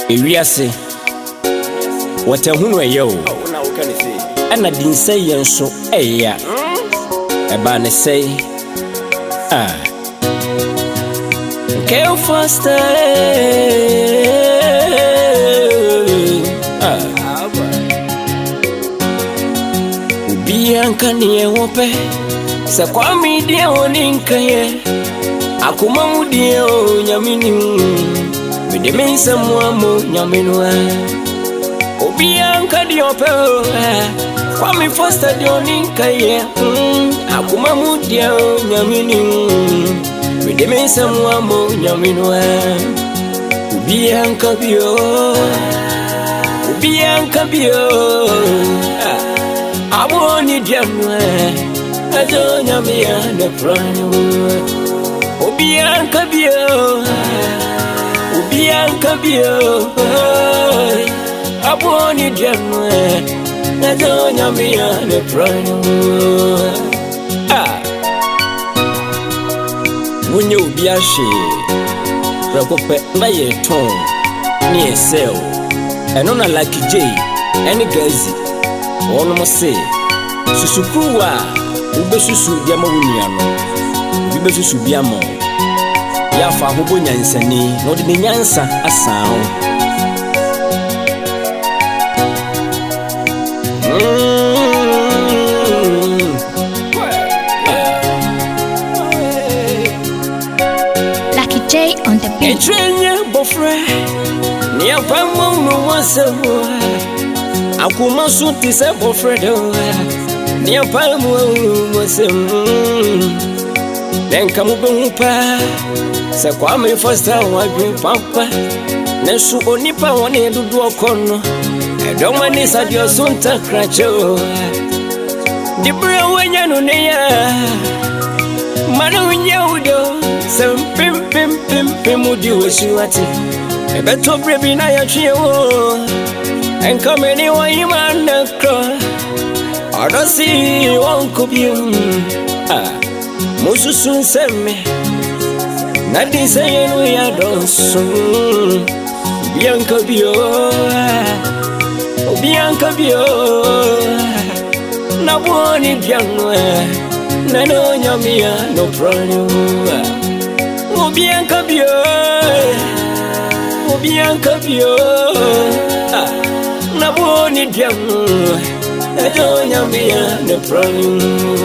Ewiase what a hunu ye o ana din say yenso eya eba ne say Care faster Ubi anka niye wope Sa kwa midie oninka ye Akuma mudie o nyamini Mide mensa muamo nyaminwa Ubi anka diope Kwa mi foster di oninka ye Akuma mudie o nyamini Mide mensa muamo nyaminwa Ubi anka bio Ubi anka bio Aboni diamwe Ajo nyamia ne prano Ubi anka bio Ubi anka bio Aboni diamwe Ajo nyamia ne prano Munye ubi ashe Rekope na ye ton Ni esel Eno na Lucky J Eni gazi Ono mo se Susukuwa Ube susu diamo uniano Ube susu biamo Ya fa hubo nyansani No di nyansa asao Lucky J on the beat. Etrenya bofre Ni apamo no wasewo Akuma suti se bofre do Ni apamo no wasewo Denka mubehupa Se kwa me foster wadwe papa Nesu onipa wone dudu okono Edoma ni sadio sunta kracho Dibre wenya no neya Manu nyaudo Sem pim udi wesiwati Ebeto brebi na ya chiewo Enka meni wa imana kro Adosi wanko biu Mususun seme Nadi sayenu ya donsu Bianca bio Bianca bio Nabuoni bianwe Nano nyamia no prano Bianca bio Bianca bio Nabuoni bianwe Nano nyamia no prano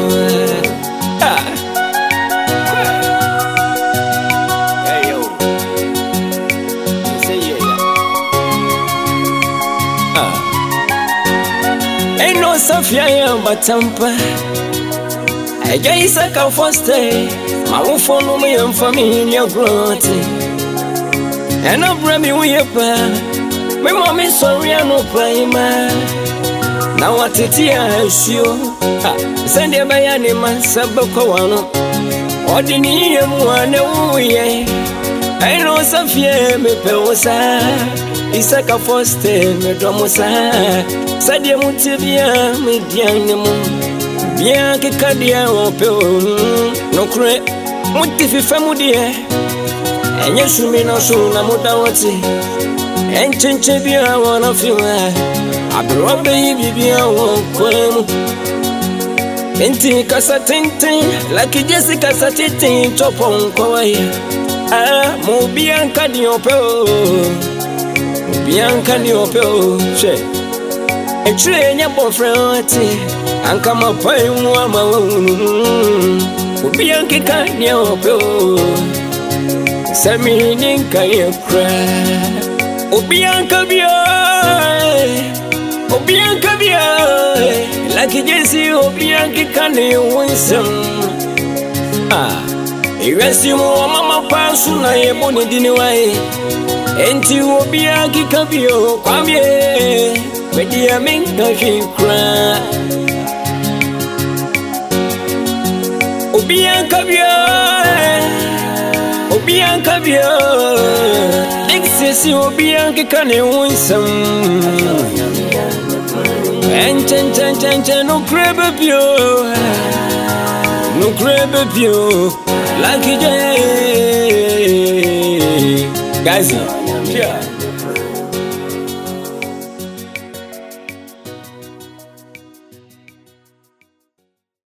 Safia ya batampa Eja isaka foste Mawufono me yamfami ya grote Ena bremi uyepa Me mami sorry no praima Na watiti ya esio Sende bayani masaboko wano Odini ye mwane uye Eno safia me pewosa Isaka foste me domosa Sadia mutibia mediane mu Bia ke kadia ope no kre mutifi famudie Enye shumi na shuna mudawati Enchenche bia wana fiwa Abrobe bibia wankwemu Enti kasa tintin Lucky Jesse kasa tintin Chopo nkwaye Mubianka ni ope Mubianka ni ope Che Etrenya bofrati Anka mapai mwama Ubianki kanya opyo Sami ninka yekra Ubianka bio Ubianka bio Lucky Jesse ubianki kanya winsam Iwesi mwa mama pasu na yeboni diniwai Enti ubianki kabio kwamye Media minka shikra Ubianka bio Dixisi ubianki kane winsam Enchen no crebe bio Lucky J Guys, yeah